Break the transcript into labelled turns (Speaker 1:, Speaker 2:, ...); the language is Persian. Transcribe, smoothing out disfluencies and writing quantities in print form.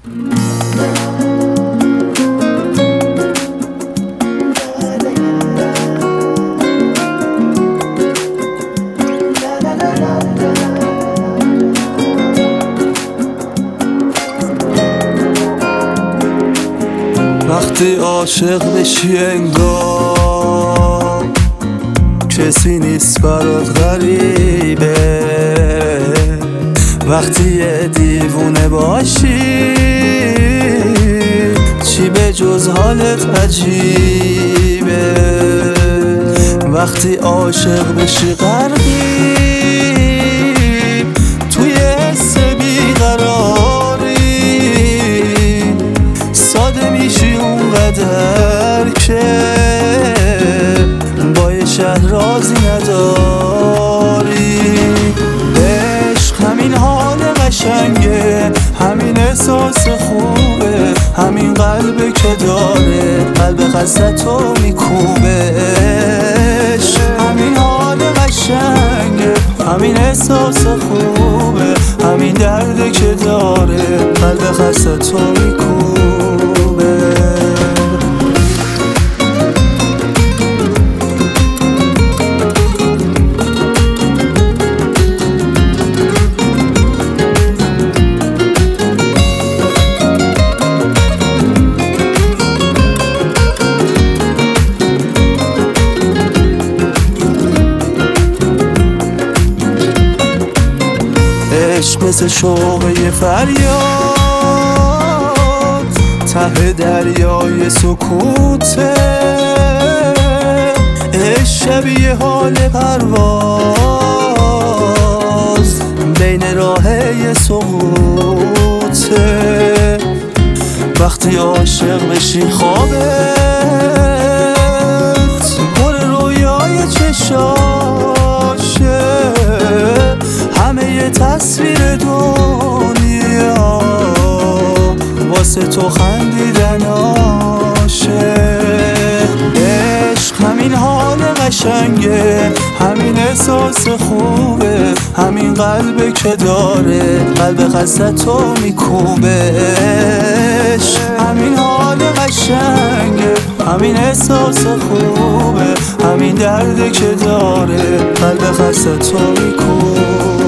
Speaker 1: وقتی عاشق بشی انگار کسی نیست برات غریبه، وقتی یه دیوونه باشی چی به جز حالت عجیبه. وقتی عاشق بشی غرقی توی حس بیقراری، ساده میشی اونقدر که با یه شهر رازی نداری. عشق همین حال قشنگه، همین احساس خوبه، همین قلبه که داره قلب خستتو میکوبه. عشق همین حال قشنگه، همین احساس خوبه، همین درده که داره قلب خستتو میکوبه. عشق مثل شوق یه فریاد ته دریای سکوته، عشق شبیه حال پرواز بین راه یه سقوطه. وقتی عاشق بشی خوابت پر رویای چشاشه، همه یه تصویر دنیا واسه تو خندیدناشه. عشق همین حال قشنگه، همین احساس خوبه، همین قلبه که داره قلب خستتو میکوبه. عشق همین حال قشنگه، همین احساس خوبه، همین درده که داره قلب خستتو میکوبه.